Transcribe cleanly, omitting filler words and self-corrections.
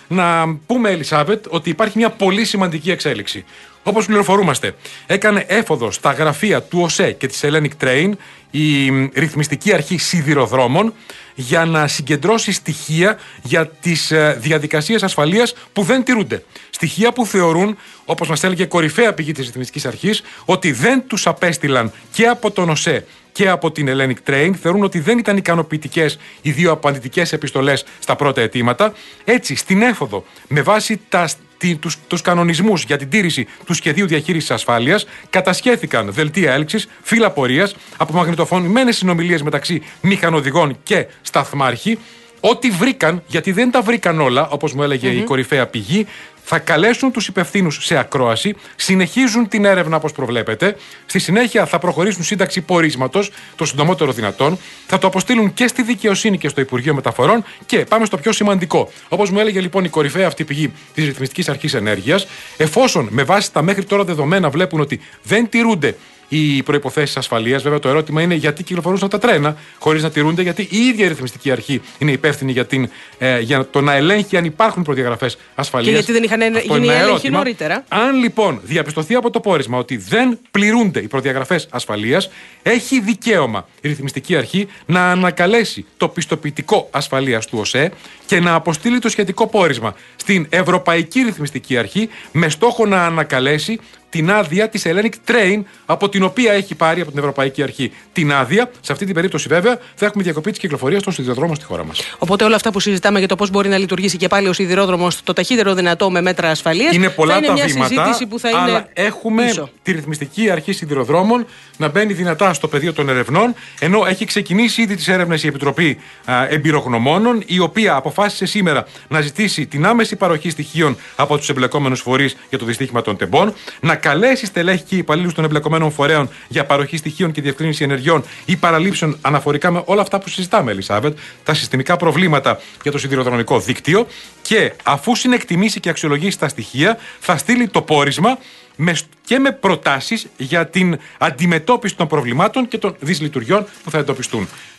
να πούμε, Ελισάβετ, ότι υπάρχει μια πολύ σημαντική εξέλιξη. Όπως πληροφορούμαστε, έκανε έφοδο στα γραφεία του ΟΣΕ και της Hellenic Train η ρυθμιστική αρχή σιδηροδρόμων για να συγκεντρώσει στοιχεία για τις διαδικασίες ασφαλείας που δεν τηρούνται. Στοιχεία που θεωρούν, όπως μας έλεγε κορυφαία πηγή της ρυθμιστικής αρχής, ότι δεν τους απέστειλαν και από τον ΟΣΕ και από την Hellenic Train. Θεωρούν ότι δεν ήταν ικανοποιητικές οι δύο απαντητικές επιστολές στα πρώτα αιτήματα. Έτσι, στην έφοδο, με βάση τους κανονισμούς για την τήρηση του σχεδίου διαχείρισης ασφάλειας, κατασχέθηκαν δελτία έλξης, φύλλα πορείας, απομαγνητοφωνημένες συνομιλίες μεταξύ μηχανοδηγών και σταθμάρχη. Ό,τι βρήκαν, γιατί δεν τα βρήκαν όλα, όπως μου έλεγε η κορυφαία πηγή, θα καλέσουν τους υπευθύνους σε ακρόαση, συνεχίζουν την έρευνα όπως προβλέπεται, στη συνέχεια θα προχωρήσουν σύνταξη πορίσματος το συντομότερο δυνατόν, θα το αποστείλουν και στη δικαιοσύνη και στο Υπουργείο Μεταφορών και πάμε στο πιο σημαντικό. Όπως μου έλεγε λοιπόν η κορυφαία αυτή πηγή της Ρυθμιστικής Αρχής Ενέργειας, εφόσον με βάση τα μέχρι τώρα δεδομένα βλέπουν ότι δεν τηρούνται οι προϋποθέσεις ασφαλείας. Βέβαια, το ερώτημα είναι γιατί κυκλοφορούσαν τα τρένα χωρίς να τηρούνται, γιατί η ίδια η ρυθμιστική αρχή είναι υπεύθυνη για το να ελέγχει αν υπάρχουν προδιαγραφές ασφαλείας. Και γιατί δεν είχαν γίνει έλεγχοι νωρίτερα. Αν λοιπόν διαπιστωθεί από το πόρισμα ότι δεν πληρούνται οι προδιαγραφές ασφαλείας, έχει δικαίωμα η ρυθμιστική αρχή να ανακαλέσει το πιστοποιητικό ασφαλείας του ΟΣΕ και να αποστείλει το σχετικό πόρισμα στην Ευρωπαϊκή Ρυθμιστική Αρχή με στόχο να ανακαλέσει την άδεια της Hellenic Train, από την οποία έχει πάρει από την Ευρωπαϊκή Αρχή την άδεια. Σε αυτή την περίπτωση, βέβαια, θα έχουμε διακοπή της κυκλοφορίας των σιδηροδρόμων στη χώρα μας. Οπότε, όλα αυτά που συζητάμε για το πώς μπορεί να λειτουργήσει και πάλι ο σιδηρόδρομος το ταχύτερο δυνατό με μέτρα ασφαλείας, είναι πολλά θα είναι τα μια βήματα, συζήτηση που θα είναι. Αλλά έχουμε πίσω τη Ρυθμιστική Αρχή Σιδηροδρόμων να μπαίνει δυνατά στο πεδίο των ερευνών, ενώ έχει ξεκινήσει ήδη τις έρευνες η Επιτροπή Εμπειρογνωμόνων, η οποία αποφάσισε σήμερα να ζητήσει την άμεση παροχή στοιχείων από τους εμπλεκόμενους φορείς για το δυστύχημα των τεμπών, να καλέσει στελέχη και υπαλλήλους των εμπλεκομένων φορέων για παροχή στοιχείων και διευκρίνηση ενεργειών ή παραλήψεων αναφορικά με όλα αυτά που συζητάμε, Ελισάβετ, τα συστημικά προβλήματα για το σιδηροδρομικό δίκτυο, και αφού συνεκτιμήσει και αξιολογήσει τα στοιχεία, θα στείλει το πόρισμα και με προτάσεις για την αντιμετώπιση των προβλημάτων και των δυσλειτουργιών που θα εντοπιστούν.